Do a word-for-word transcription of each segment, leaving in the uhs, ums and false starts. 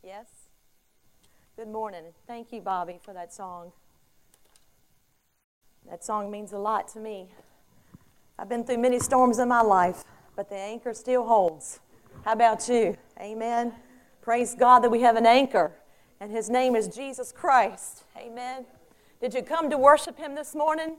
Yes? Good morning. Thank you, Bobby, for that song. That song means a lot to me. I've been through many storms in my life, but the anchor still holds. How about you? Amen. Praise God that we have an anchor, and His name is Jesus Christ. Amen. Did you come to worship Him this morning?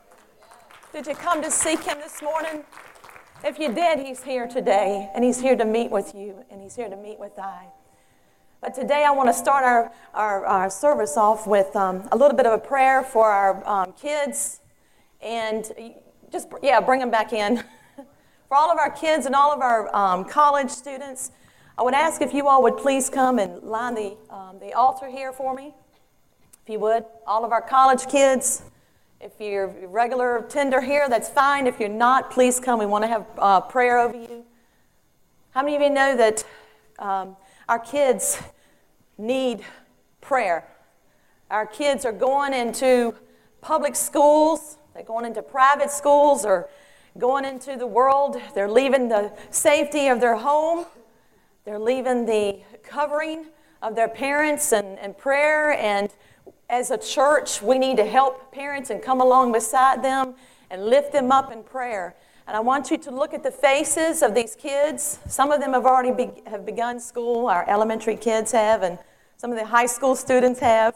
Did you come to seek Him this morning? If you did, He's here today, and He's here to meet with you, and He's here to meet with I. But today I want to start our, our, our service off with um, a little bit of a prayer for our um, kids, and just, yeah, bring them back in. For all of our kids and all of our um, college students, I would ask if you all would please come and line the, um, the altar here for me, if you would. All of our college kids, if you're regular tender here, that's fine. If you're not, please come. We want to have uh, prayer over you. How many of you know that um, our kids need prayer? Our kids are going into public schools, they're going into private schools, or going into the world. They're leaving the safety of their home. They're leaving the covering of their parents and, and prayer. And as a church, we need to help parents and come along beside them and lift them up in prayer. And I want you to look at the faces of these kids. Some of them have already be, have begun school. Our elementary kids have, and some of the high school students have.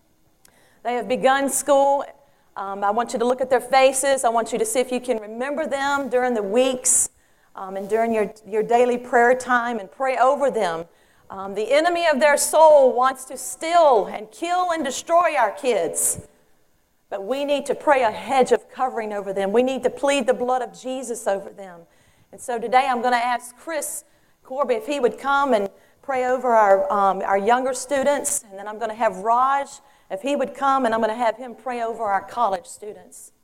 They have begun school. Um, I want you to look at their faces. I want you to see if you can remember them during the weeks um, and during your, your daily prayer time, and pray over them. Um, the enemy of their soul wants to steal and kill and destroy our kids. But we need to pray a hedge of covering over them. We need to plead the blood of Jesus over them. And so today I'm going to ask Chris Corby if he would come and pray over our, um, our younger students. And then I'm going to have Raj, if he would come, and I'm going to have him pray over our college students.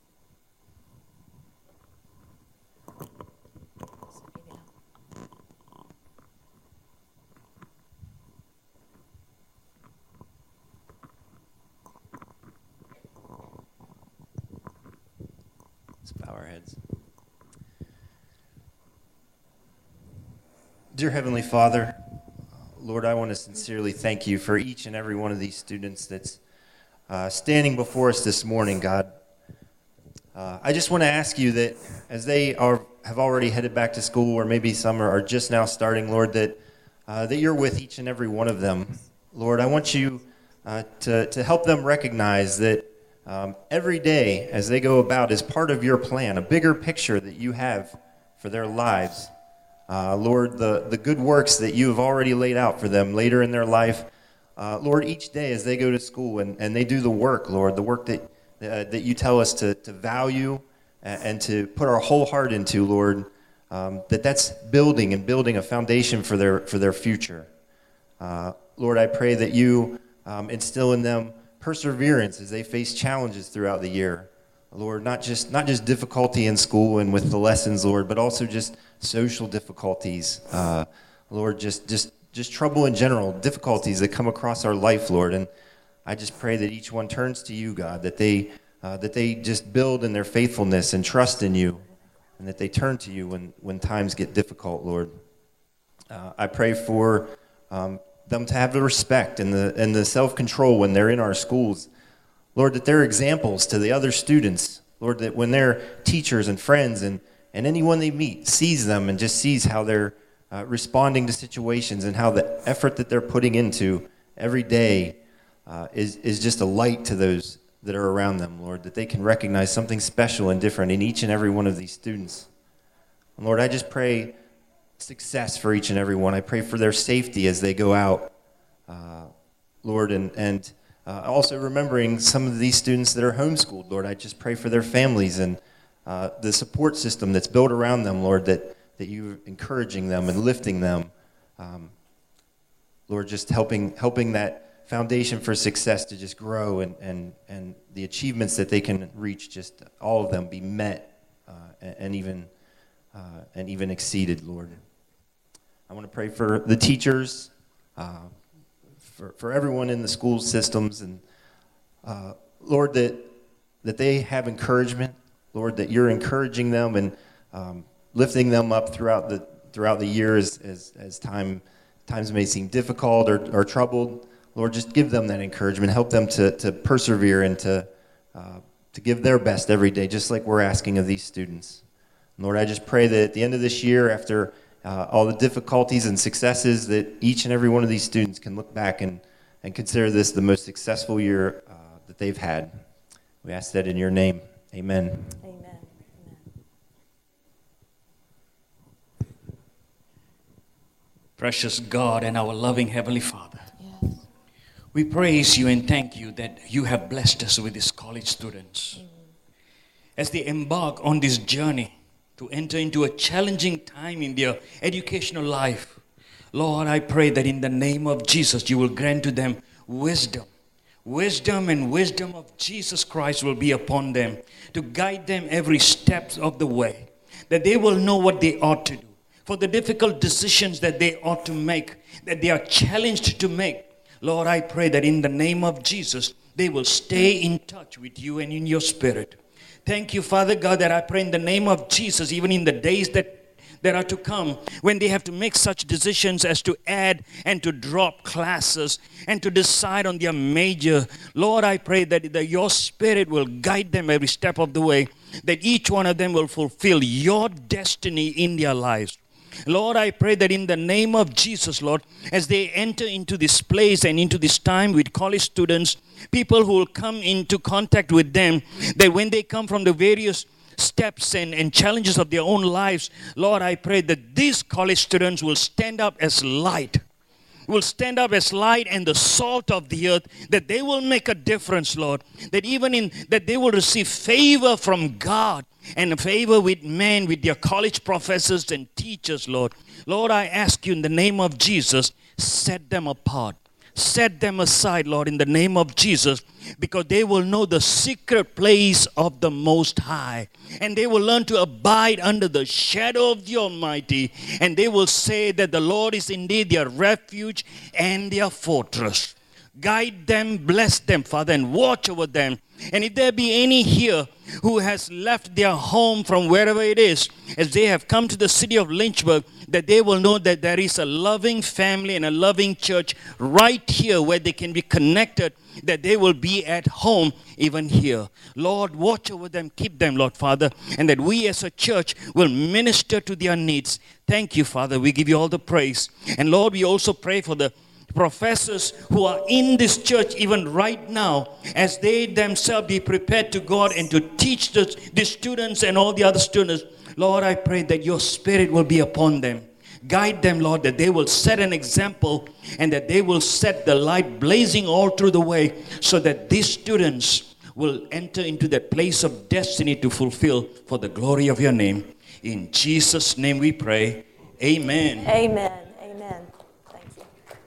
Bow our heads. Dear Heavenly Father, Lord, I want to sincerely thank you for each and every one of these students that's uh, standing before us this morning, God. Uh, I just want to ask you that as they are have already headed back to school, or maybe some are, are just now starting, Lord, that uh, that you're with each and every one of them. Lord, I want you uh, to, to help them recognize that Um, every day as they go about is part of your plan, a bigger picture that you have for their lives. Uh, Lord, the, the good works that you have already laid out for them later in their life. Uh, Lord, each day as they go to school and, and they do the work, Lord, the work that uh, that you tell us to, to value and, and to put our whole heart into, Lord, um, that that's building and building a foundation for their, for their future. Uh, Lord, I pray that you um, instill in them perseverance as they face challenges throughout the year. Lord, not just not just difficulty in school and with the lessons, Lord, but also just social difficulties. Uh, Lord, just just just trouble in general, difficulties that come across our life, Lord. And I just pray that each one turns to you, God, that they uh, that they just build in their faithfulness and trust in you, and that they turn to you when, when times get difficult, Lord. Uh, I pray for um, them to have the respect and the and the self-control when they're in our schools. Lord, that they're examples to the other students. Lord, that when their teachers and friends and, and anyone they meet sees them and just sees how they're uh, responding to situations and how the effort that they're putting into every day uh, is, is just a light to those that are around them, Lord, that they can recognize something special and different in each and every one of these students. And Lord, I just pray success for each and every one. I pray for their safety as they go out, uh, Lord, and, and uh, also remembering some of these students that are homeschooled, Lord. I just pray for their families and uh, the support system that's built around them, Lord, that, that you're encouraging them and lifting them. Um, Lord, just helping helping that foundation for success to just grow and, and, and the achievements that they can reach, just all of them be met uh, and, and even uh, and even exceeded, Lord. I want to pray for the teachers, uh, for, for everyone in the school systems, and uh, Lord, that that they have encouragement, Lord, that you're encouraging them and um, lifting them up throughout the throughout the years as as time times may seem difficult or, or troubled, Lord, just give them that encouragement. Help them to, to persevere and to, uh, to give their best every day, just like we're asking of these students. Lord, I just pray that at the end of this year, after uh, all the difficulties and successes, that each and every one of these students can look back and, and consider this the most successful year uh, that they've had. We ask that in your name. Amen. Amen. Precious God and our loving Heavenly Father, Yes. we praise you and thank you that you have blessed us with these college students. Mm. As they embark on this journey to enter into a challenging time in their educational life, Lord, I pray that in the name of Jesus, you will grant to them wisdom. Wisdom and wisdom of Jesus Christ will be upon them to guide them every step of the way, that they will know what they ought to do. For the difficult decisions that they ought to make, that they are challenged to make, Lord, I pray that in the name of Jesus, they will stay in touch with you and in your spirit. Thank you, Father God, that I pray in the name of Jesus, even in the days that that are to come, when they have to make such decisions as to add and to drop classes and to decide on their major. Lord, I pray that the, your spirit will guide them every step of the way, that each one of them will fulfill your destiny in their lives. Lord, I pray that in the name of Jesus, Lord, as they enter into this place and into this time with college students, people who will come into contact with them, that when they come from the various steps and, and challenges of their own lives, Lord, I pray that these college students will stand up as light, will stand up as light and the salt of the earth, that they will make a difference, Lord, that even in, that they will receive favor from God and favor with men, with their college professors and teachers, Lord. Lord, I ask you in the name of Jesus, set them apart. Set them aside, Lord, in the name of Jesus, because they will know the secret place of the Most High. And they will learn to abide under the shadow of the Almighty. And they will say that the Lord is indeed their refuge and their fortress. Guide them, bless them, Father, and watch over them. And if there be any here who has left their home from wherever it is, as they have come to the city of Lynchburg, that they will know that there is a loving family and a loving church right here where they can be connected, that they will be at home even here. Lord, watch over them, keep them, Lord Father, and that we as a church will minister to their needs. Thank you, Father. We give you all the praise. And Lord, we also pray for the professors who are in this church even right now, as they themselves be prepared to go out and to teach the, the students and all the other students. Lord, I pray that your spirit will be upon them. Guide them, Lord, that they will set an example and that they will set the light blazing all through the way, so that these students will enter into that place of destiny to fulfill for the glory of your name. In Jesus' name we pray. Amen. Amen. Amen. Thank you.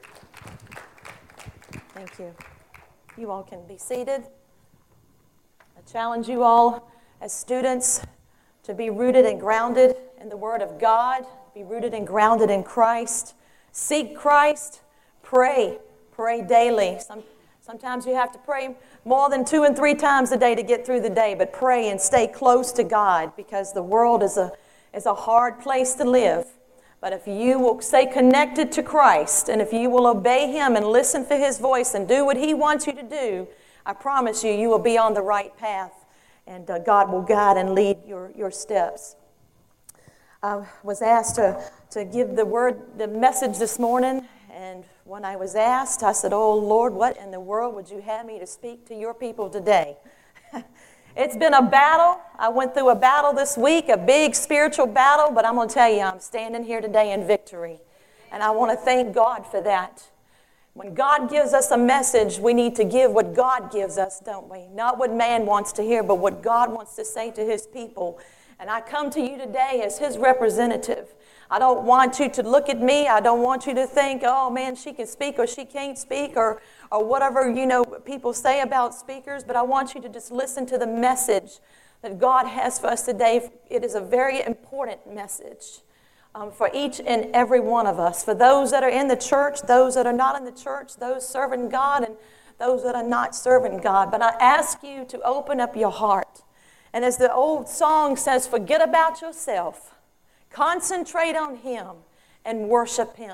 Thank you. You all can be seated. I challenge you all as students to be rooted and grounded in the Word of God, be rooted and grounded in Christ. Seek Christ. Pray. Pray daily. Some, sometimes you have to pray more than two and three times a day to get through the day, but pray and stay close to God, because the world is a, is a hard place to live. But if you will stay connected to Christ, and if you will obey Him and listen for His voice and do what He wants you to do, I promise you, you will be on the right path, and uh, God will guide and lead your, your steps. I was asked to, to give the word, the message this morning, and when I was asked, I said, "Oh Lord, what in the world would you have me to speak to your people today?" It's been a battle. I went through a battle this week, a big spiritual battle, but I'm going to tell you, I'm standing here today in victory. And I want to thank God for that. When God gives us a message, we need to give what God gives us, don't we? Not what man wants to hear, but what God wants to say to His people. And I come to you today as His representative. I don't want you to look at me. I don't want you to think, "Oh man, she can speak or she can't speak," or or whatever, you know, people say about speakers. But I want you to just listen to the message that God has for us today. It is a very important message um, for each and every one of us. For those that are in the church, those that are not in the church, those serving God and those that are not serving God. But I ask you to open up your heart. And as the old song says, forget about yourself. Concentrate on Him and worship Him.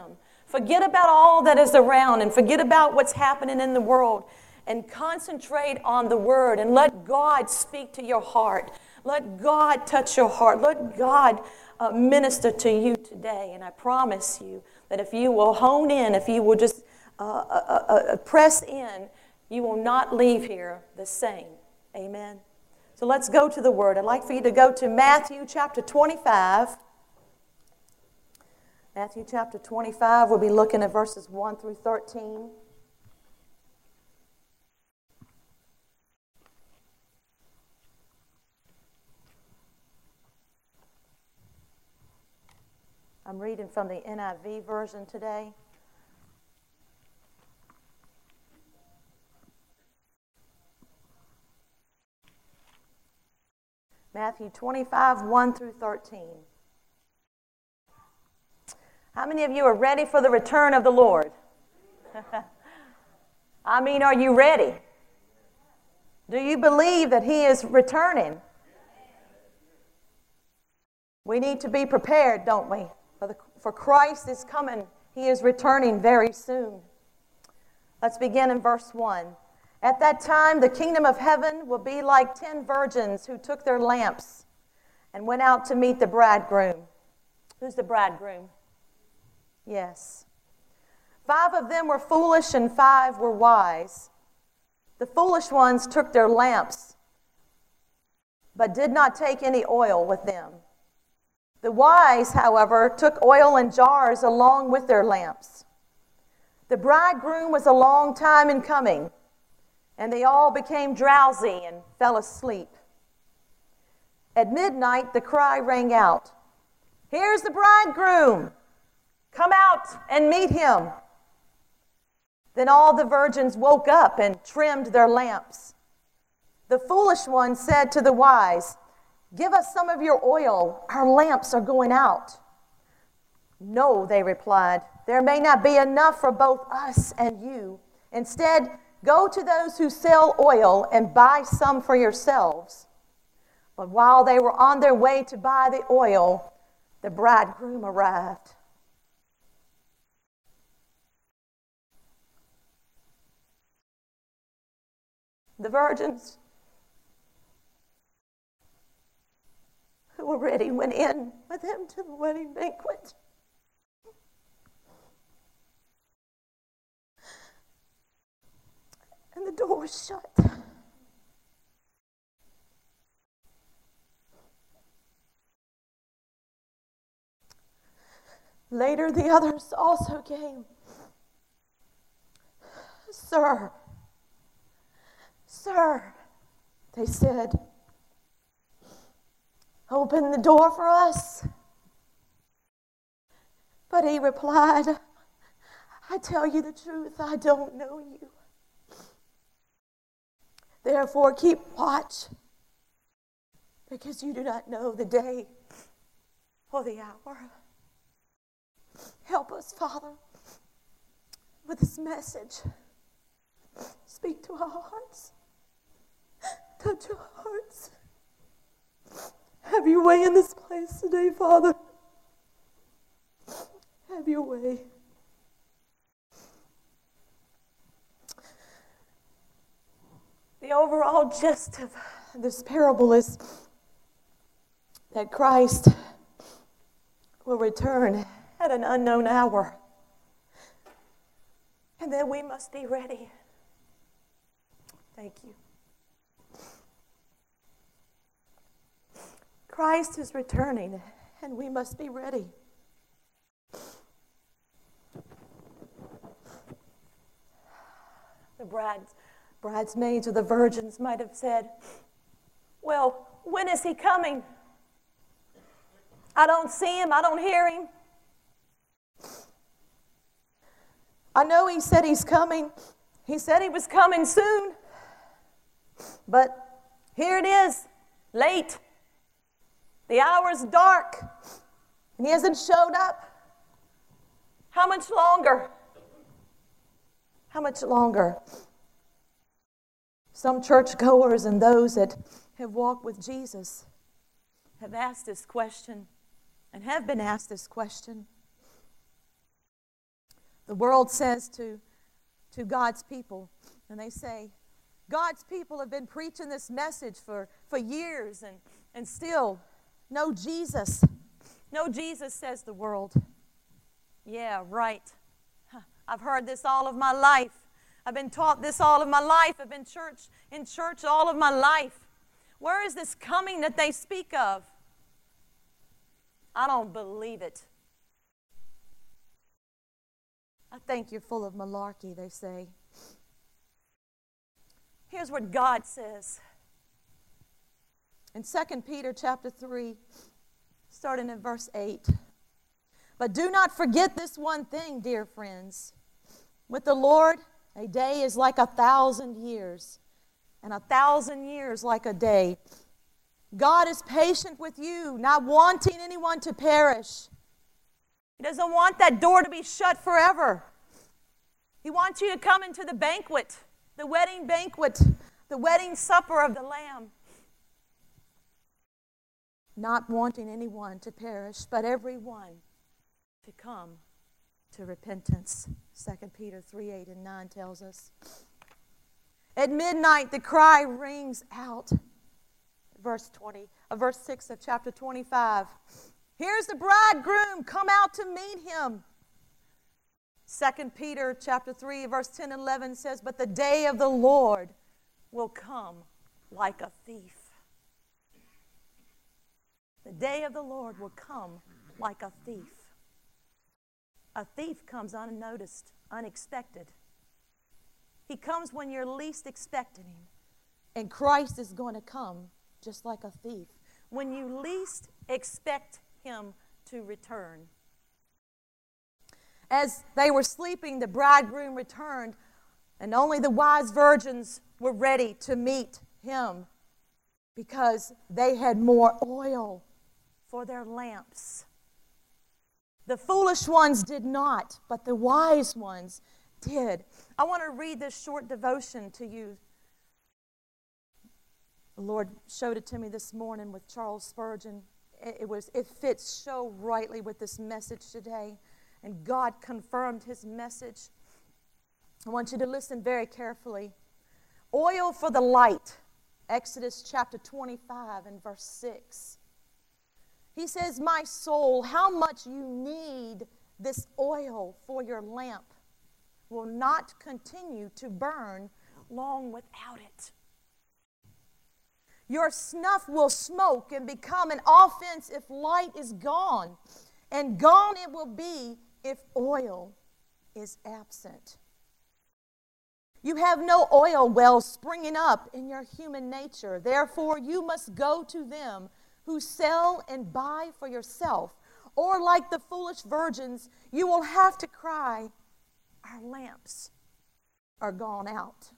Forget about all that is around and forget about what's happening in the world and concentrate on the Word and let God speak to your heart. Let God touch your heart. Let God uh, minister to you today. And I promise you that if you will hone in, if you will just uh, uh, uh, press in, you will not leave here the same. Amen. So let's go to the Word. I'd like for you to go to Matthew chapter twenty-five. Matthew chapter twenty-five, we'll be looking at verses one through thirteen. I'm reading from the N I V version today. Matthew twenty-five, one through thirteen. How many of you are ready for the return of the Lord? I mean, are you ready? Do you believe that He is returning? We need to be prepared, don't we? For, the, for Christ is coming. He is returning very soon. Let's begin in verse one. At that time, the kingdom of heaven will be like ten virgins who took their lamps and went out to meet the bridegroom. Who's the bridegroom? Yes. Five of them were foolish and five were wise. The foolish ones took their lamps, but did not take any oil with them. The wise, however, took oil in jars along with their lamps. The bridegroom was a long time in coming, and they all became drowsy and fell asleep. At midnight, the cry rang out, "Here's the bridegroom! Come out and meet him." Then all the virgins woke up and trimmed their lamps. The foolish one said to the wise, "Give us some of your oil. Our lamps are going out." "No," they replied, "there may not be enough for both us and you. Instead, go to those who sell oil and buy some for yourselves." But while they were on their way to buy the oil, the bridegroom arrived. The virgins who were ready went in with him to the wedding banquet. And the door was shut. Later, the others also came. "Sir, sir," they said, "open the door for us." But he replied, "I tell you the truth, I don't know you. Therefore keep watch, because you do not know the day or the hour." Help us, Father, with this message. Speak to our hearts. Touch our hearts. Have your way in this place today, Father. Have your way. The overall gist of this parable is that Christ will return at an unknown hour, and that we must be ready. Thank you. Christ is returning, and we must be ready. The brides, bridesmaids or the virgins might have said, "Well, when is he coming? I don't see him, I don't hear him. I know he said he's coming. He said he was coming soon. But here it is, late. The hour's dark, and he hasn't showed up. How much longer? How much longer?" Some churchgoers and those that have walked with Jesus have asked this question and have been asked this question. The world says to, to God's people, and they say, God's people have been preaching this message for, for years, and, and still, no Jesus. No Jesus, says the world. Yeah, right. Huh. I've heard this all of my life. I've been taught this all of my life. I've been church in church all of my life. Where is this coming that they speak of? I don't believe it. I think you're full of malarkey, they say. Here's what God says. In Second Peter chapter three, starting in verse eight. But do not forget this one thing, dear friends. With the Lord, a day is like a thousand years, and a thousand years like a day. God is patient with you, not wanting anyone to perish. He doesn't want that door to be shut forever. He wants you to come into the banquet, the wedding banquet, the wedding supper of the Lamb. Not wanting anyone to perish, but everyone to come to repentance. Second Peter three, eight and nine tells us. At midnight the cry rings out. Verse twenty, uh, verse six of chapter twenty-five. Here's the bridegroom, come out to meet him. Second Peter chapter three, verse ten and eleven says, but the day of the Lord will come like a thief. The day of the Lord will come like a thief. A thief comes unnoticed, unexpected. He comes when you're least expecting him. And Christ is going to come just like a thief, when you least expect him to return. As they were sleeping, the bridegroom returned, and only the wise virgins were ready to meet him because they had more oil for their lamps. The foolish ones did not, but the wise ones did. I want to read this short devotion to you. The Lord showed it to me this morning with Charles Spurgeon. It, was, it fits so rightly with this message today. And God confirmed his message. I want you to listen very carefully. Oil for the light. Exodus chapter twenty-five and verse six. He says, my soul, how much you need this oil for your lamp will not continue to burn long without it. Your snuff will smoke and become an offense if light is gone, and gone it will be if oil is absent. You have no oil wells springing up in your human nature. Therefore, you must go to them who sell and buy for yourself. Or like the foolish virgins, you will have to cry, our lamps are gone out.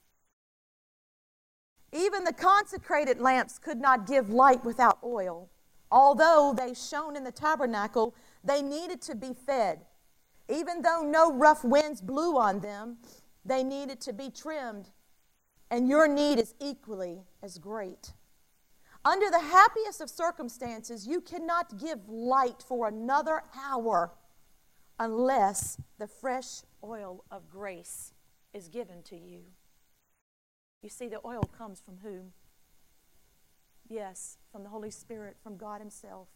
Even the consecrated lamps could not give light without oil. Although they shone in the tabernacle, they needed to be fed. Even though no rough winds blew on them, they needed to be trimmed. And your need is equally as great. Under the happiest of circumstances, you cannot give light for another hour unless the fresh oil of grace is given to you. You see, the oil comes from whom? Yes, from the Holy Spirit, from God himself.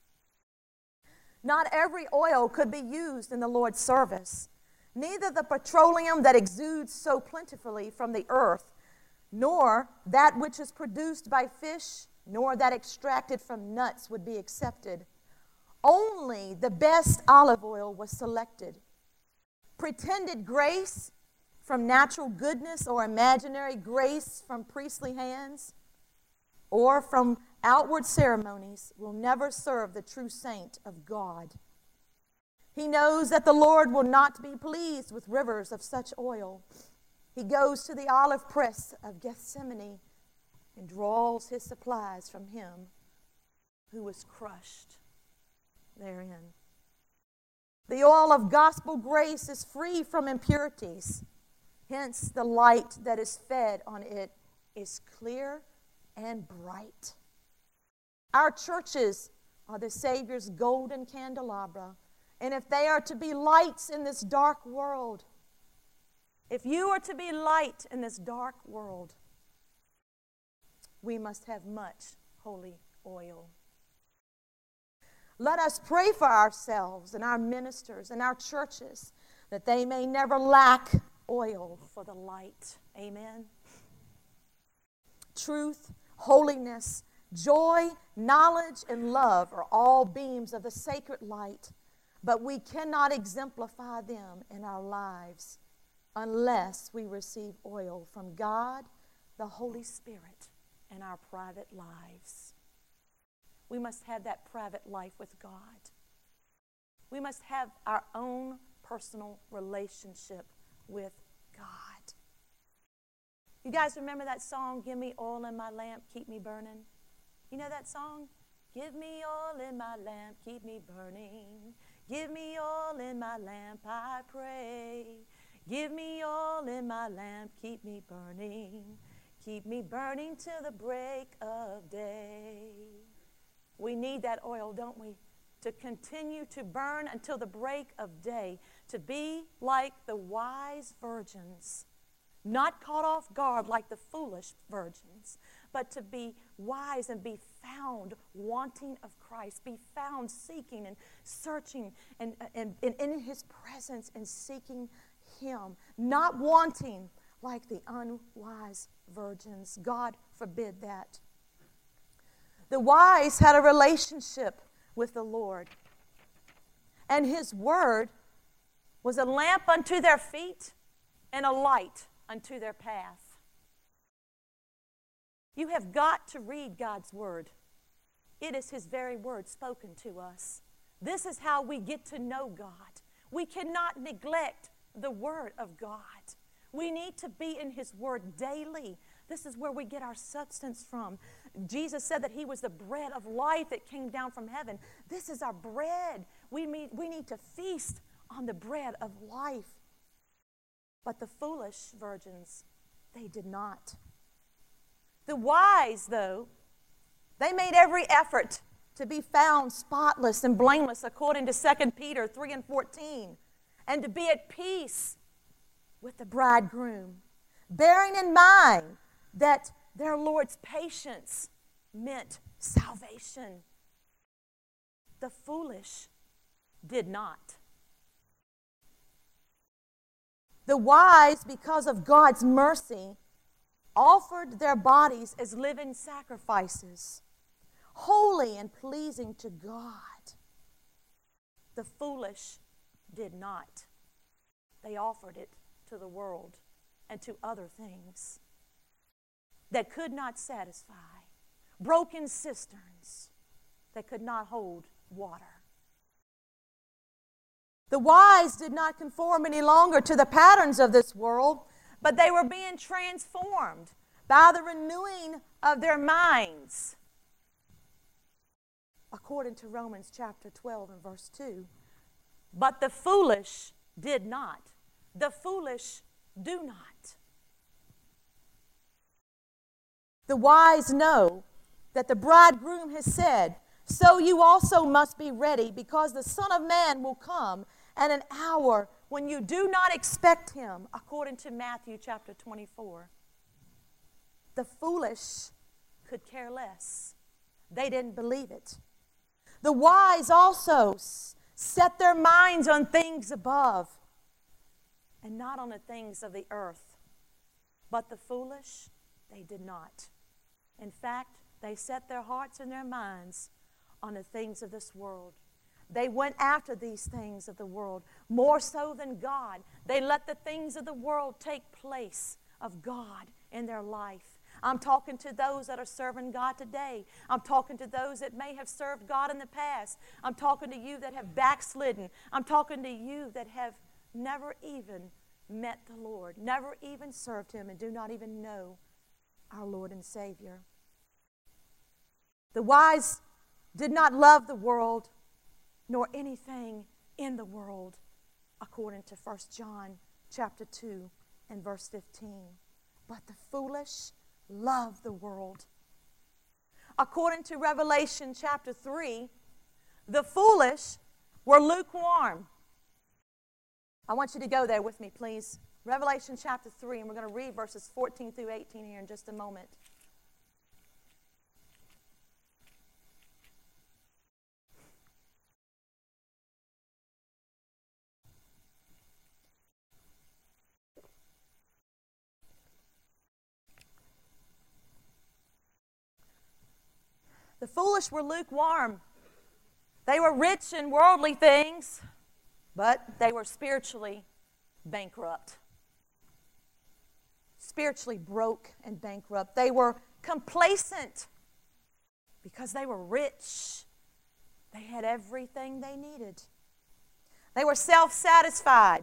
Not every oil could be used in the Lord's service. Neither the petroleum that exudes so plentifully from the earth, nor that which is produced by fish, nor that extracted from nuts would be accepted. Only the best olive oil was selected. Pretended grace from natural goodness or imaginary grace from priestly hands or from outward ceremonies will never serve the true saint of God. He knows that the Lord will not be pleased with rivers of such oil. He goes to the olive press of Gethsemane and draws his supplies from him who was crushed therein. The oil of gospel grace is free from impurities. Hence, the light that is fed on it is clear and bright. Our churches are the Savior's golden candelabra, And if they are to be lights in this dark world, if you are to be light in this dark world, we must have much holy oil. Let us pray for ourselves and our ministers and our churches that they may never lack oil for the light. Amen. Truth, holiness, joy, knowledge, and love are all beams of the sacred light, but we cannot exemplify them in our lives unless we receive oil from God, the Holy Spirit, in our private lives. We must have that private life with God. We must have our own personal relationship with God. You guys remember that song, Give Me Oil in My Lamp, Keep Me Burning? You know that song? Give me oil in my lamp, keep me burning. Give me oil in my lamp, I pray. Give me oil in my lamp, keep me burning. Keep me burning till the break of day. We need that oil, don't we? To continue to burn until the break of day. To be like the wise virgins. Not caught off guard like the foolish virgins, but to be wise and be found wanting of Christ, be found seeking and searching and, and, and in His presence and seeking Him, not wanting like the unwise virgins. God forbid that. The wise had a relationship with the Lord, and His word was a lamp unto their feet and a light unto their path. You have got to read God's word. It is His very word spoken to us. This is how we get to know God. We cannot neglect the word of God. We need to be in His word daily. This is where we get our substance from. Jesus said that He was the bread of life that came down from heaven. This is our bread. We need, we need to feast on the bread of life. But the foolish virgins, they did not. The wise, though, they made every effort to be found spotless and blameless according to Second Peter three and fourteen, and to be at peace with the bridegroom, bearing in mind that their Lord's patience meant salvation. The foolish did not. The wise, because of God's mercy, offered their bodies as living sacrifices, holy and pleasing to God. The foolish did not. They offered it to the world and to other things that could not satisfy, broken cisterns that could not hold water. The wise did not conform any longer to the patterns of this world, but they were being transformed by the renewing of their minds. According to Romans chapter twelve and verse two. But the foolish did not. The foolish do not. The wise know that the bridegroom has said, so you also must be ready, because the Son of Man will come at an hour when you do not expect Him, according to Matthew chapter twenty-four. The foolish could care less. They didn't believe it. The wise also set their minds on things above and not on the things of the earth. But the foolish, they did not. In fact, they set their hearts and their minds on the things of this world. They went after these things of the world more so than God. They let the things of the world take place of God in their life. I'm talking to those that are serving God today. I'm talking to those that may have served God in the past. I'm talking to you that have backslidden. I'm talking to you that have never even met the Lord, never even served Him, and do not even know our Lord and Savior. The wise did not love the world nor anything in the world, according to First John chapter two and verse fifteen. But the foolish love the world. According to Revelation chapter three, the foolish were lukewarm. I want you to go there with me, please. Revelation chapter three, and we're going to read verses fourteen through eighteen here in just a moment. The foolish were lukewarm. They were rich in worldly things, but they were spiritually bankrupt. Spiritually broke and bankrupt. They were complacent because they were rich. They had everything they needed. They were self-satisfied.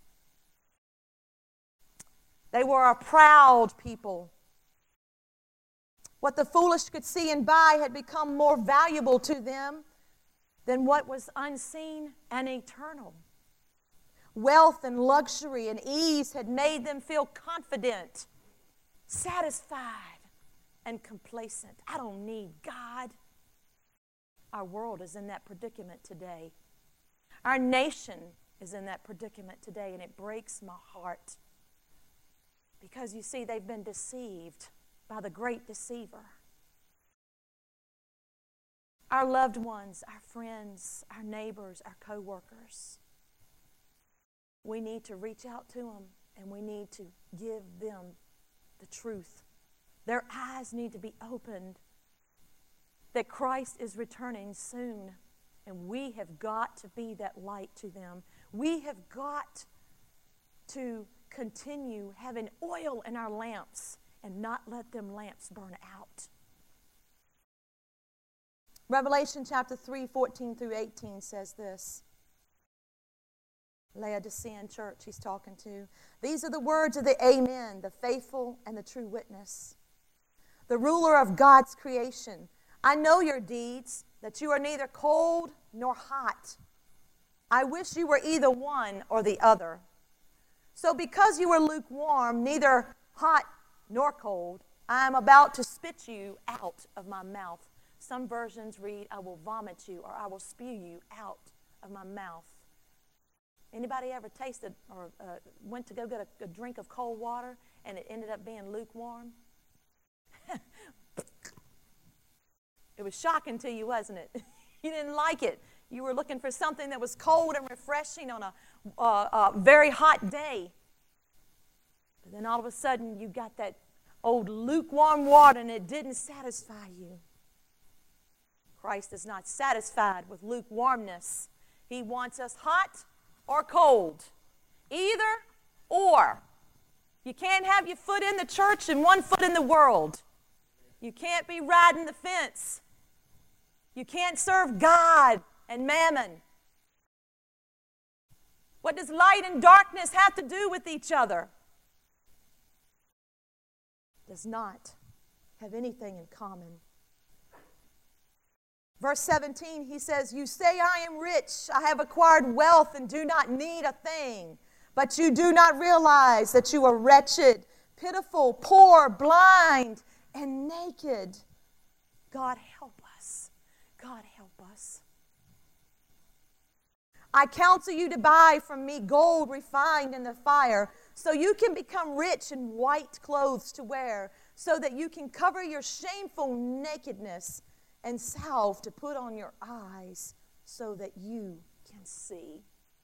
They were a proud people. What the foolish could see and buy had become more valuable to them than what was unseen and eternal. Wealth and luxury and ease had made them feel confident, satisfied, and complacent. I don't need God. Our world is in that predicament today. Our nation is in that predicament today, and it breaks my heart. Because, you see, they've been deceived by the great deceiver. Our loved ones, our friends, our neighbors, our co-workers. We need to reach out to them, and we need to give them the truth. Their eyes need to be opened that Christ is returning soon, and we have got to be that light to them. We have got to continue having oil in our lamps and not let them lamps burn out. Revelation chapter three, fourteen through eighteen says this. Laodicean church he's talking to. These are the words of the Amen, the faithful and the true witness. The ruler of God's creation. I know your deeds, that you are neither cold nor hot. I wish you were either one or the other. So because you are lukewarm, neither hot nor cold, I am about to spit you out of my mouth. Some versions read, I will vomit you, or I will spew you out of my mouth. Anybody ever tasted or uh, went to go get a, a drink of cold water and it ended up being lukewarm? It was shocking to you, wasn't it? You didn't like it. You were looking for something that was cold and refreshing on a uh, uh, very hot day. But then all of a sudden you got that old lukewarm water and it didn't satisfy you. Christ is not satisfied with lukewarmness. He wants us hot or cold. Either or. You can't have your foot in the church and one foot in the world. You can't be riding the fence. You can't serve God and mammon. What does light and darkness have to do with each other? Does not have anything in common. Verse seventeen, he says, you say I am rich, I have acquired wealth and do not need a thing. But you do not realize that you are wretched, pitiful, poor, blind, and naked. God help us. God help us. I counsel you to buy from me gold refined in the fire, so you can become rich in white clothes to wear, so that you can cover your shameful nakedness, and salve to put on your eyes, so that you can see.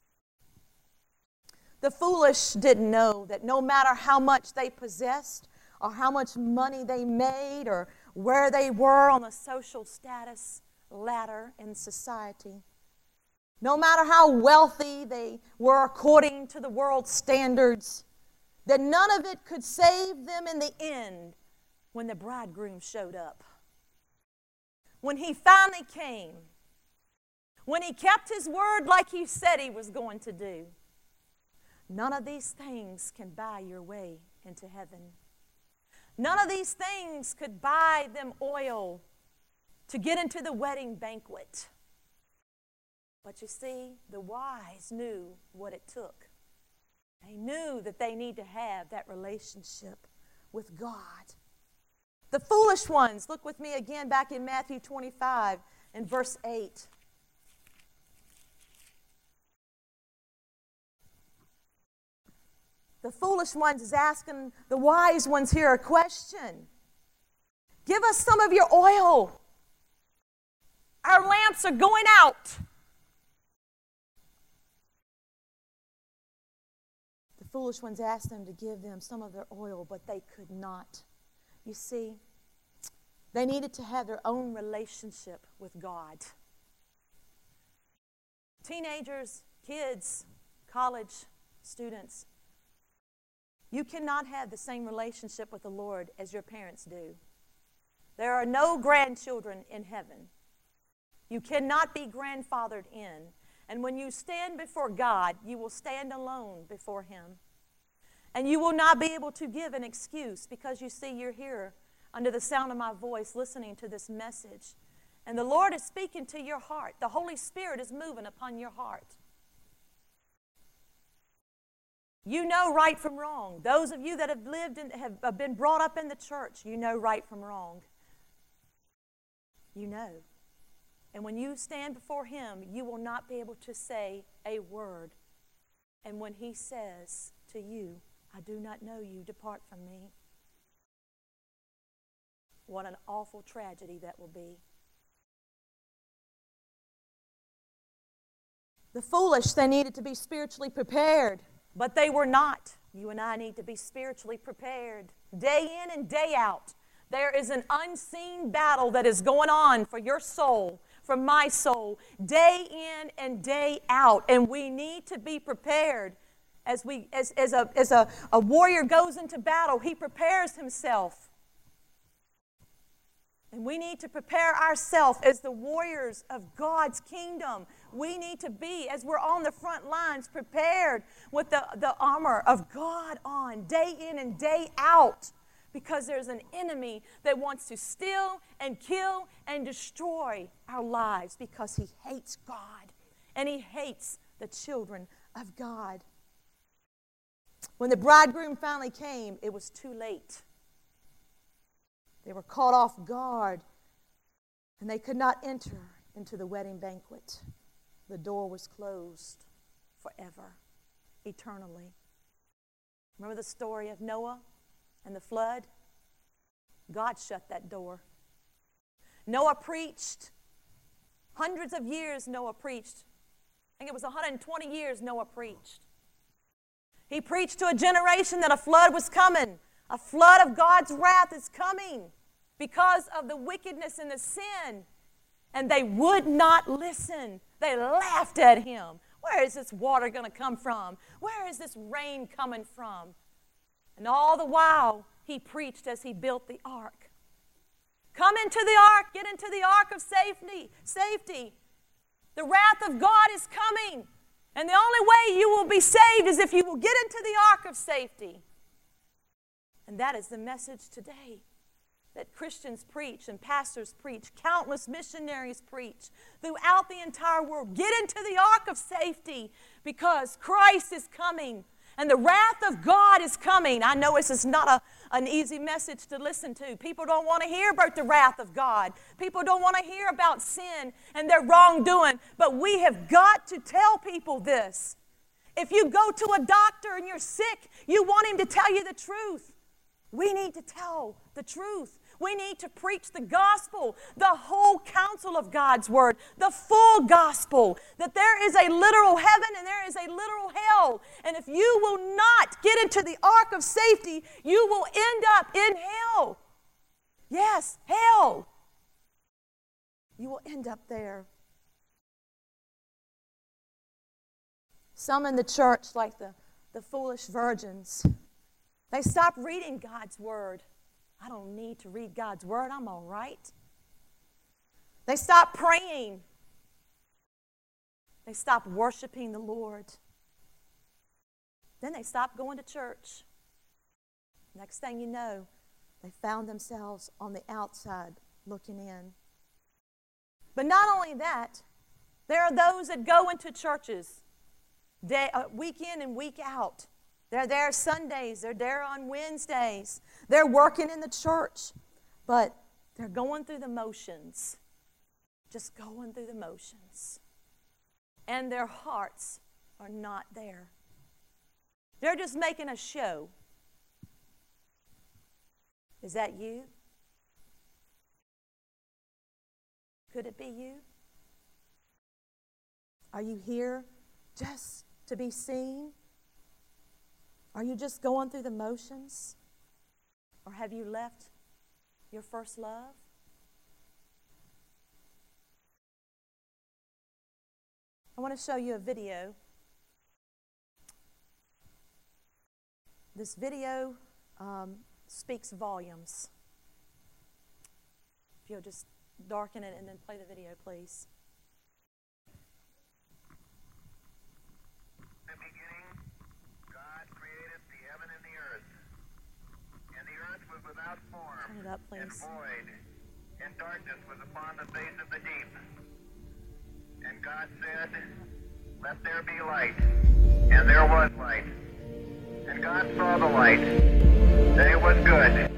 The foolish didn't know that no matter how much they possessed, or how much money they made, or where they were on the social status ladder in society, no matter how wealthy they were according to the world's standards, that none of it could save them in the end when the bridegroom showed up. When he finally came, when he kept his word like he said he was going to do. None of these things can buy your way into heaven. None of these things could buy them oil to get into the wedding banquet. But you see, the wise knew what it took. They knew that they need to have that relationship with God. The foolish ones, look with me again back in Matthew twenty-five and verse eight. The foolish ones is asking the wise ones here a question. Give us some of your oil. Our lamps are going out. The foolish ones asked them to give them some of their oil, but they could not. You see, they needed to have their own relationship with God. Teenagers, kids, college students, you cannot have the same relationship with the Lord as your parents do. There are no grandchildren in heaven. You cannot be grandfathered in. And when you stand before God, you will stand alone before Him. And you will not be able to give an excuse because you see you're here under the sound of my voice listening to this message. And the Lord is speaking to your heart. The Holy Spirit is moving upon your heart. You know right from wrong. Those of you that have lived and have been brought up in the church, you know right from wrong. You know. And when you stand before Him, you will not be able to say a word. And when He says to you, I do not know you, depart from me. What an awful tragedy that will be. The foolish, they needed to be spiritually prepared, but they were not. You and I need to be spiritually prepared day in and day out. There is an unseen battle that is going on for your soul, for my soul, day in and day out. And we need to be prepared. As we, as, as, a, as a, a warrior goes into battle, he prepares himself. And we need to prepare ourselves as the warriors of God's kingdom. We need to be, as we're on the front lines, prepared with the, the armor of God on, day in and day out. Because there's an enemy that wants to steal and kill and destroy our lives because he hates God and he hates the children of God. When the bridegroom finally came, it was too late. They were caught off guard and they could not enter into the wedding banquet. The door was closed forever, eternally. Remember the story of Noah and the flood? God shut that door. Noah preached. Hundreds of years Noah preached. I think it was one hundred twenty years Noah preached. He preached to a generation that a flood was coming. A flood of God's wrath is coming because of the wickedness and the sin. And they would not listen. They laughed at him. Where is this water going to come from? Where is this rain coming from? And all the while, he preached as he built the ark. Come into the ark. Get into the ark of safety. Safety. The wrath of God is coming. And the only way you will be saved is if you will get into the ark of safety. And that is the message today that Christians preach and pastors preach, countless missionaries preach throughout the entire world. Get into the ark of safety because Christ is coming and the wrath of God is coming. I know this is not a, an easy message to listen to. People don't want to hear about the wrath of God. People don't want to hear about sin and their wrongdoing. But we have got to tell people this. If you go to a doctor and you're sick, you want him to tell you the truth. We need to tell the truth. We need to preach the gospel, the whole counsel of God's word, the full gospel, that there is a literal heaven and there is a literal hell. And if you will not get into the ark of safety, you will end up in hell. Yes, hell. You will end up there. Some in the church, like the, the foolish virgins, they stopped reading God's word. I don't need to read God's word. I'm all right. They stopped praying. They stopped worshiping the Lord. Then they stopped going to church. Next thing you know, they found themselves on the outside looking in. But not only that, there are those that go into churches day, uh, week in and week out. They're there Sundays. They're there on Wednesdays. They're working in the church. But they're going through the motions. Just going through the motions. And their hearts are not there. They're just making a show. Is that you? Could it be you? Are you here just to be seen? Are you just going through the motions? Or have you left your first love? I want to show you a video. This video um, speaks volumes. If you'll just darken it and then play the video, please. In the beginning, God created the heaven and the earth. And the earth was without form Turn it up, and please. void, and darkness was upon the face of the deep. And God said, "Let there be light." And there was light. And God saw the light, that it was good.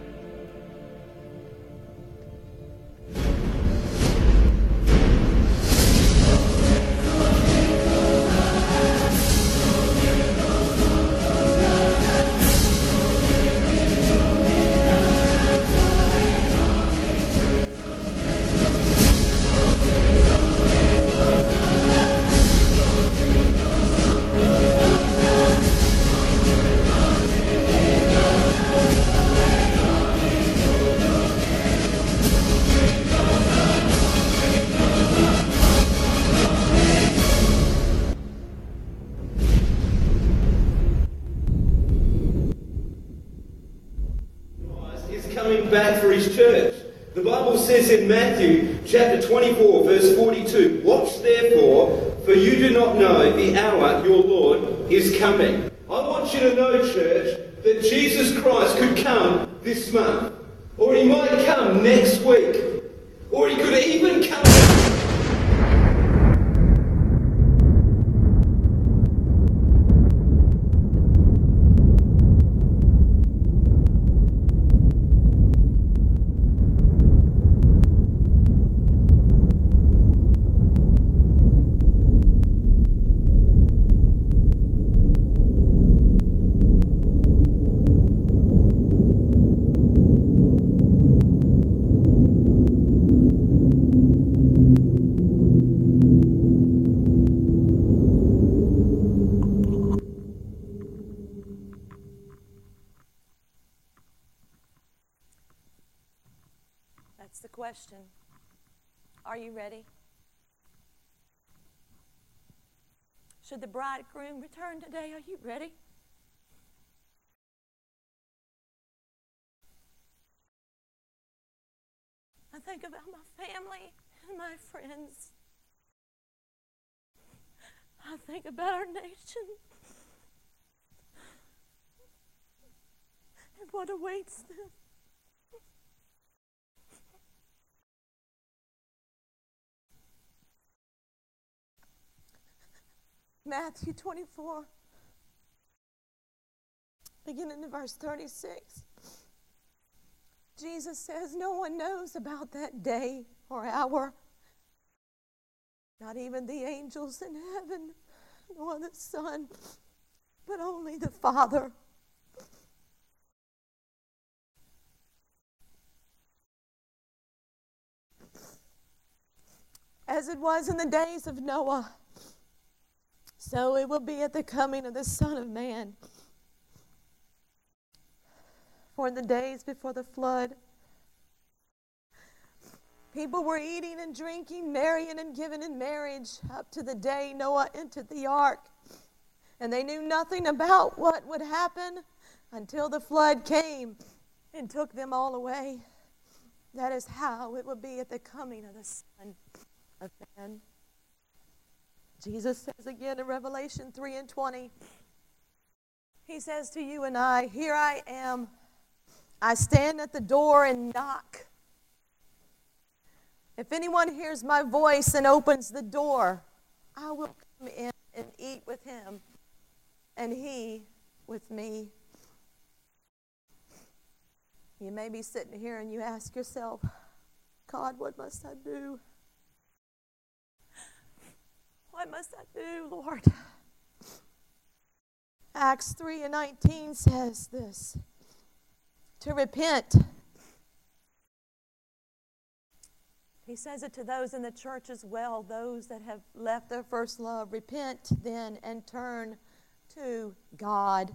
Is coming back for his church. The Bible says in Matthew chapter twenty-four verse forty-two, "Watch therefore, for you do not know the hour your Lord is coming." I want you to know, church, that Jesus Christ could come this month, or he might come next week, or he could even come. That's the question. Are you ready? Should the bridegroom return today? Are you ready? I think about my family and my friends. I think about our nation and what awaits them. Matthew twenty-four, beginning in verse thirty-six. Jesus says, "No one knows about that day or hour, not even the angels in heaven, nor the Son, but only the Father." As it was in the days of Noah, so it will be at the coming of the Son of Man. For in the days before the flood, people were eating and drinking, marrying and giving in marriage, up to the day Noah entered the ark. And they knew nothing about what would happen until the flood came and took them all away. That is how it will be at the coming of the Son of Man. Jesus says again in Revelation three and twenty, he says to you and I, "Here I am. I stand at the door and knock. If anyone hears my voice and opens the door, I will come in and eat with him, and he with me." You may be sitting here and you ask yourself, "God, what must I do? What must I do, Lord?" Acts three and nineteen says this, to repent. He says it to those in the church as well, those that have left their first love. Repent then and turn to God,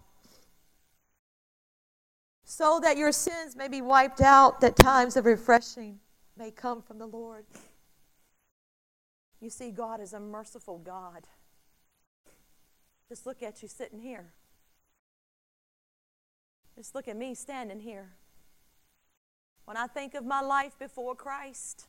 so that your sins may be wiped out, that times of refreshing may come from the Lord. You see, God is a merciful God. Just look at you sitting here. Just look at me standing here. When I think of my life before Christ,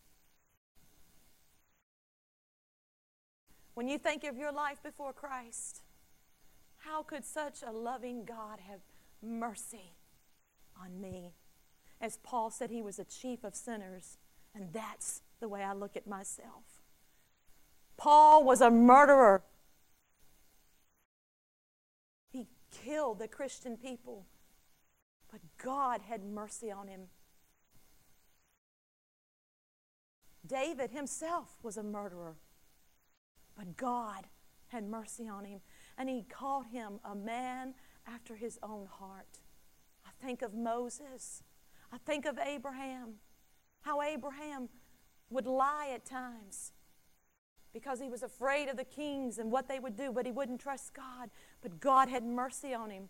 when you think of your life before Christ, how could such a loving God have mercy on me? As Paul said, he was a chief of sinners, and that's the way I look at myself. Paul was a murderer. He killed the Christian people, but God had mercy on him. David himself was a murderer, but God had mercy on him, and he called him a man after his own heart. I think of Moses. I think of Abraham, how Abraham would lie at times because he was afraid of the kings and what they would do, but he wouldn't trust God. But God had mercy on him.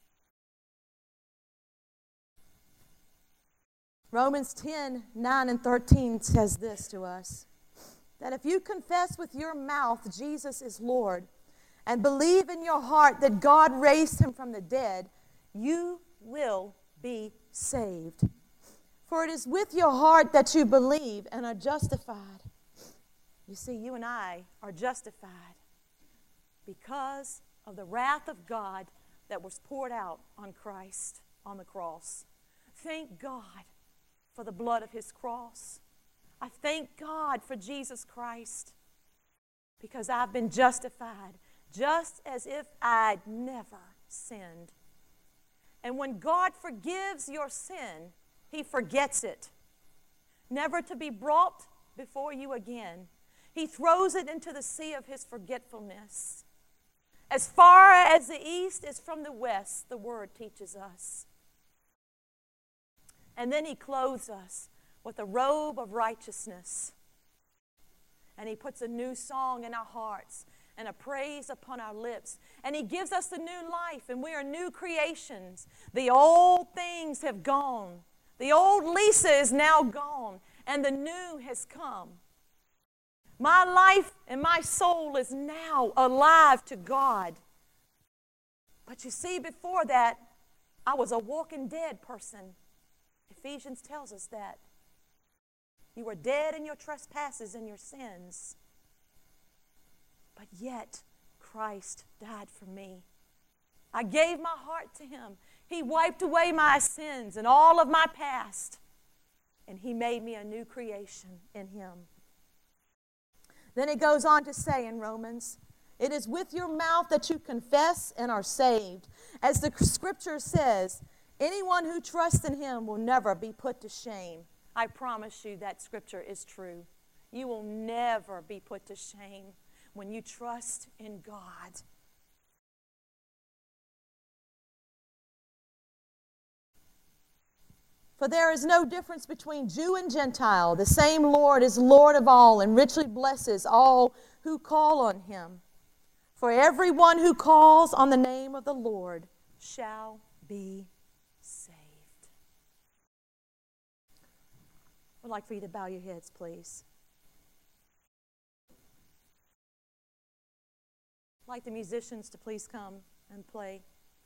Romans ten, nine and thirteen says this to us, that if you confess with your mouth Jesus is Lord and believe in your heart that God raised him from the dead, you will be saved. For it is with your heart that you believe and are justified. You see, you and I are justified because of the wrath of God that was poured out on Christ on the cross. Thank God for the blood of his cross. I thank God for Jesus Christ because I've been justified just as if I'd never sinned. And when God forgives your sin, he forgets it, never to be brought before you again. He throws it into the sea of his forgetfulness. As far as the east is from the west, the word teaches us. And then he clothes us with a robe of righteousness. And he puts a new song in our hearts and a praise upon our lips. And he gives us a new life, and we are new creations. The old things have gone. The old Lisa is now gone, and the new has come. My life and my soul is now alive to God. But you see, before that, I was a walking dead person. Ephesians tells us that. You were dead in your trespasses and your sins. But yet, Christ died for me. I gave my heart to him. He wiped away my sins and all of my past. And he made me a new creation in him. Then it goes on to say in Romans, it is with your mouth that you confess and are saved. As the scripture says, anyone who trusts in him will never be put to shame. I promise you that scripture is true. You will never be put to shame when you trust in God. For there is no difference between Jew and Gentile. The same Lord is Lord of all and richly blesses all who call on him. For everyone who calls on the name of the Lord shall be saved. I'd like for you to bow your heads, please. I'd like the musicians to please come and play.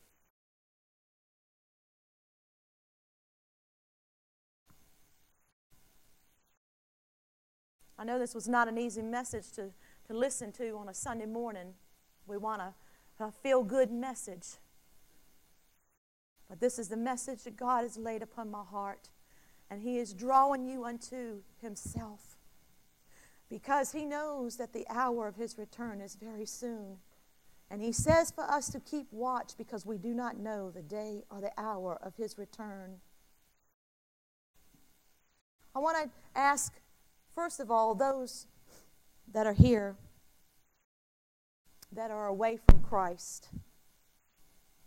I know this was not an easy message to, to listen to on a Sunday morning. We want a, a feel-good message. But this is the message that God has laid upon my heart. And he is drawing you unto himself. Because he knows that the hour of his return is very soon. And he says for us to keep watch because we do not know the day or the hour of his return. I want to ask, first of all, those that are here that are away from Christ.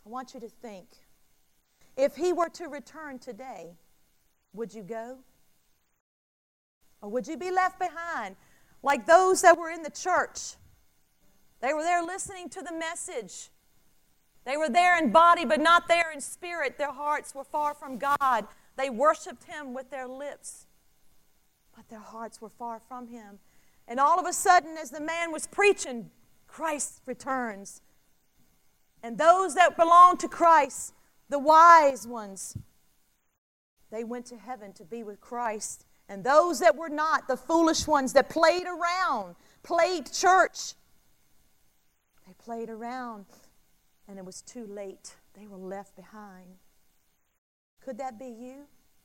I want you to think. If he were to return today, would you go? Or would you be left behind like those that were in the church? They were there listening to the message. They were there in body, but not there in spirit. Their hearts were far from God. They worshiped him with their lips, but their hearts were far from him. And all of a sudden, as the man was preaching, Christ returns. And those that belonged to Christ, the wise ones, they went to heaven to be with Christ. And those that were not, the foolish ones that played around, played church, they played around, and it was too late. They were left behind. Could that be you?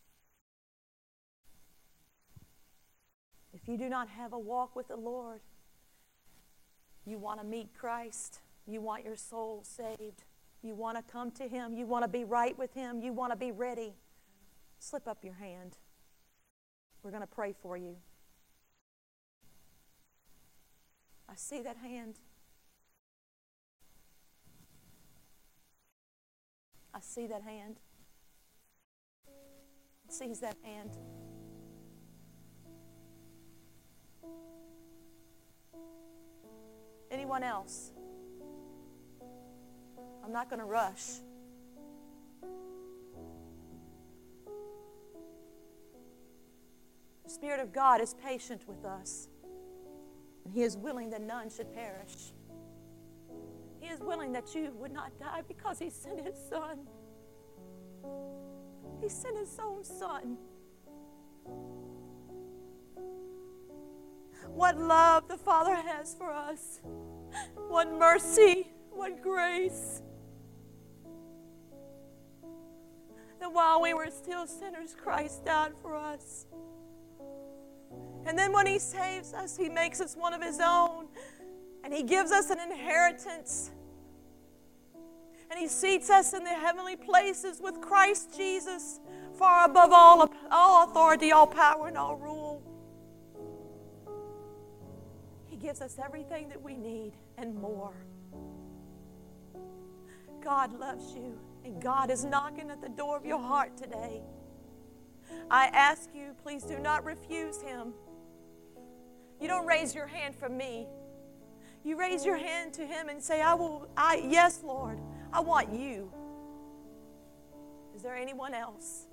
If you do not have a walk with the Lord, you want to meet Christ, you want your soul saved, you want to come to him, you want to be right with him, you want to be ready, slip up your hand. We're going to pray for you. I see that hand. I see that hand. Sees that hand. Anyone else? I'm not going to rush. The Spirit of God is patient with us, and he is willing that none should perish. He is willing that you would not die because he sent his Son. He sent his own Son. What love the Father has for us. What mercy, what grace. That while we were still sinners, Christ died for us. And then when he saves us, he makes us one of his own. And he gives us an inheritance. And he seats us in the heavenly places with Christ Jesus, far above all, all authority, all power, and all rule. He gives us everything that we need and more. God loves you, and God is knocking at the door of your heart today. I ask you, please do not refuse him. You don't raise your hand for me. You raise your hand to him and say, I will, I, yes, Lord, I want you. Is there anyone else?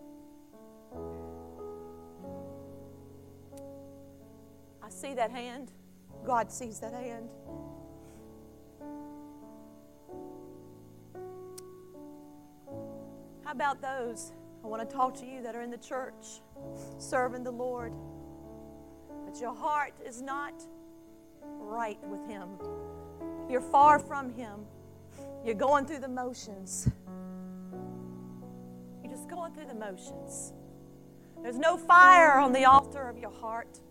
I see that hand. God sees that hand. How about those? I want to talk to you that are in the church, serving the Lord, but your heart is not right with him. You're far from him. You're going through the motions. You're just going through the motions. There's no fire on the altar of your heart.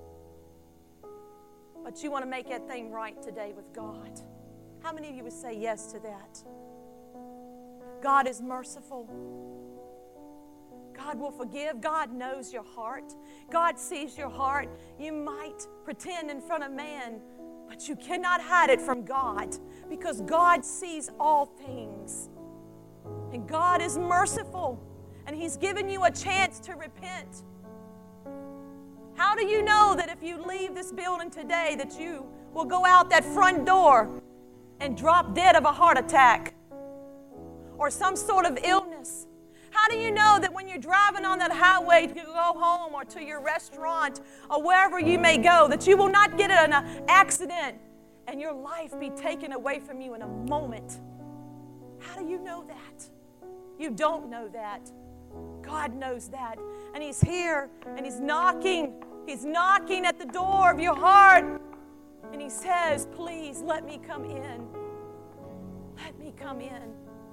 But you want to make that thing right today with God. How many of you would say yes to that? God is merciful. God will forgive. God knows your heart. God sees your heart. You might pretend in front of man, but you cannot hide it from God, because God sees all things. And God is merciful, and he's given you a chance to repent. How do you know that if you leave this building today that you will go out that front door and drop dead of a heart attack or some sort of illness? How do you know that when you're driving on that highway to go home or to your restaurant or wherever you may go, that you will not get in an accident and your life be taken away from you in a moment? How do you know that? You don't know that. God knows that. And he's here and he's knocking. He's knocking at the door of your heart. And he says, please let me come in. Let me come in.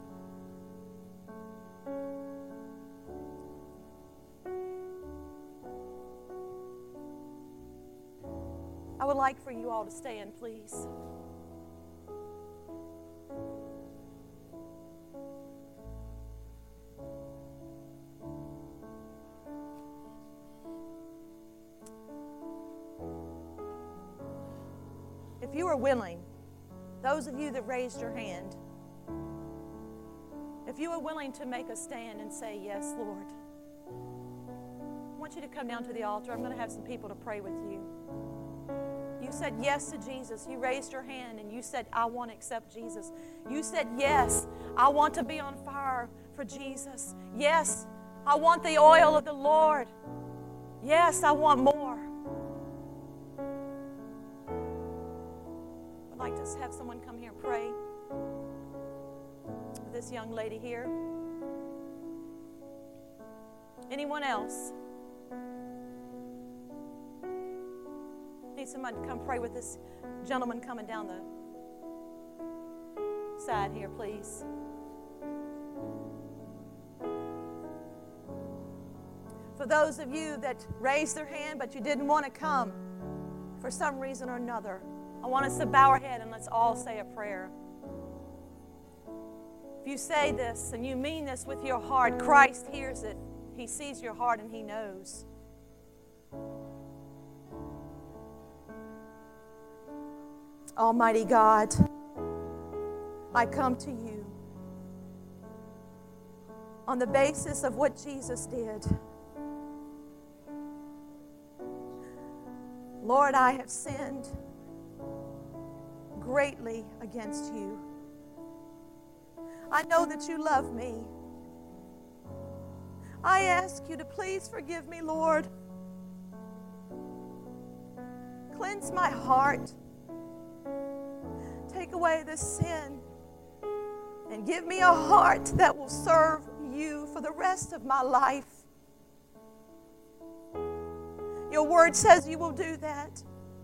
I would like for you all to stand, please. If you are willing, those of you that raised your hand, If you are willing to make a stand and say, yes, Lord, I want you to come down to the altar. I'm going to have some people to pray with you. You said yes to Jesus. You raised your hand and you said, I want to accept Jesus. You said, yes, I want to be on fire for Jesus. Yes, I want the oil of the Lord. Yes, I want more. I'd like to have someone come here and pray with this young lady here. Anyone else? Need someone to come pray with this gentleman coming down the side here, please. For those of you that raised their hand but you didn't want to come for some reason or another, I want us to bow our head and let's all say a prayer. If you say this and you mean this with your heart, Christ hears it. He sees your heart and He knows. Almighty God, I come to you on the basis of what Jesus did. Lord, I have sinned greatly against you. I know that you love me. I ask you to please forgive me, Lord. Cleanse my heart. Take away the sin and give me a heart that will serve you for the rest of my life. Your word says you will do that.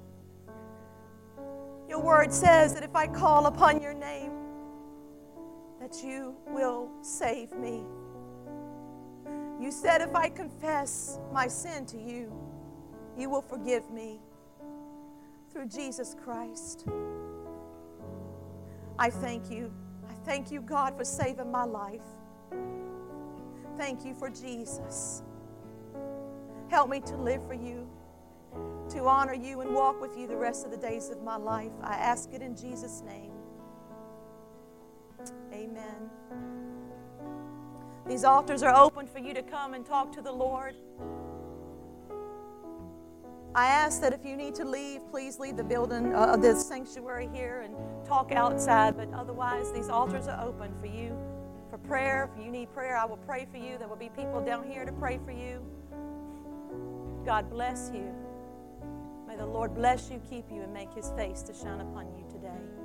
Your word says that if I call upon your name, that you will save me. You said if I confess my sin to you, you will forgive me through Jesus Christ. I thank you. I thank you, God, for saving my life. Thank you for Jesus. Help me to live for you, to honor you and walk with you the rest of the days of my life. I ask it in Jesus' name. Amen. These altars are open for you to come and talk to the Lord. I ask that if you need to leave, please leave the building, uh, the sanctuary here and talk outside. But otherwise, these altars are open for you for prayer. If you need prayer, I will pray for you. There will be people down here to pray for you. God bless you. May the Lord bless you, keep you, and make His face to shine upon you today.